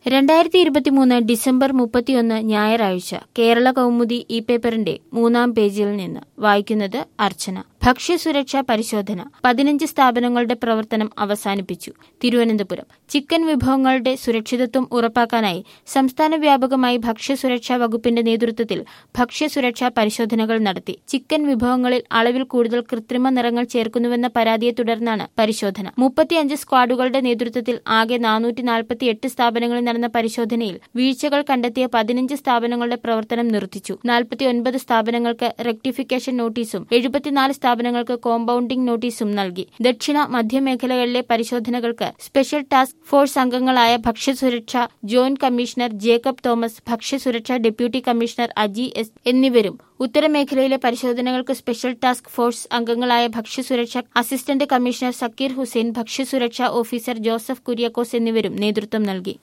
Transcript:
2023 December 31 ഞായറാഴ്ച കേരള കൗമുദി ഈ പേപ്പറിന്റെ 3-ാം പേജിൽ നിന്ന് വായിക്കുന്നത് അർച്ചന. ഭക്ഷ്യസുരക്ഷാ പരിശോധന 15 സ്ഥാപനങ്ങളുടെ പ്രവർത്തനം അവസാനിപ്പിച്ചു. തിരുവനന്തപുരം ചിക്കൻ വിഭവങ്ങളുടെ സുരക്ഷിതത്വം ഉറപ്പാക്കാനായി സംസ്ഥാന വ്യാപകമായി ഭക്ഷ്യസുരക്ഷാ വകുപ്പിന്റെ നേതൃത്വത്തിൽ ഭക്ഷ്യസുരക്ഷാ പരിശോധനകൾ നടത്തി. ചിക്കൻ വിഭവങ്ങളിൽ അളവിൽ കൂടുതൽ കൃത്രിമ നിറങ്ങൾ ചേർക്കുന്നുവെന്ന പരാതിയെ തുടർന്നാണ് പരിശോധന. 35 സ്ക്വാഡുകളുടെ നേതൃത്വത്തിൽ ആകെ 448 സ്ഥാപനങ്ങളിൽ നടന്ന പരിശോധനയിൽ വീഴ്ചകൾ കണ്ടെത്തിയ 15 സ്ഥാപനങ്ങളുടെ പ്രവർത്തനം നിർത്തിച്ചു. 49 സ്ഥാപനങ്ങൾക്ക് റെക്ടിഫിക്കേഷൻ നോട്ടീസും 74 സ്ഥാപനങ്ങൾക്ക് കോമ്പൌണ്ടിംഗ് നോട്ടീസും നൽകി. ദക്ഷിണ മധ്യമേഖലകളിലെ പരിശോധനകൾക്ക് സ്പെഷ്യൽ ടാസ്ക് ഫോഴ്സ് അംഗങ്ങളായ ഭക്ഷ്യസുരക്ഷാ ജോയിന്റ് കമ്മീഷണർ ജേക്കബ് തോമസ്, ഭക്ഷ്യസുരക്ഷാ ഡെപ്യൂട്ടി കമ്മീഷണർ അജി എസ് എന്നിവരും, ഉത്തരമേഖലയിലെ പരിശോധനകൾക്ക് സ്പെഷ്യൽ ടാസ്ക് ഫോഴ്സ് അംഗങ്ങളായ ഭക്ഷ്യസുരക്ഷാ അസിസ്റ്റന്റ് കമ്മീഷണർ സക്കീർ ഹുസൈൻ, ഭക്ഷ്യസുരക്ഷാ ഓഫീസർ ജോസഫ് കുര്യാക്കോസ് എന്നിവരും നേതൃത്വം നൽകി.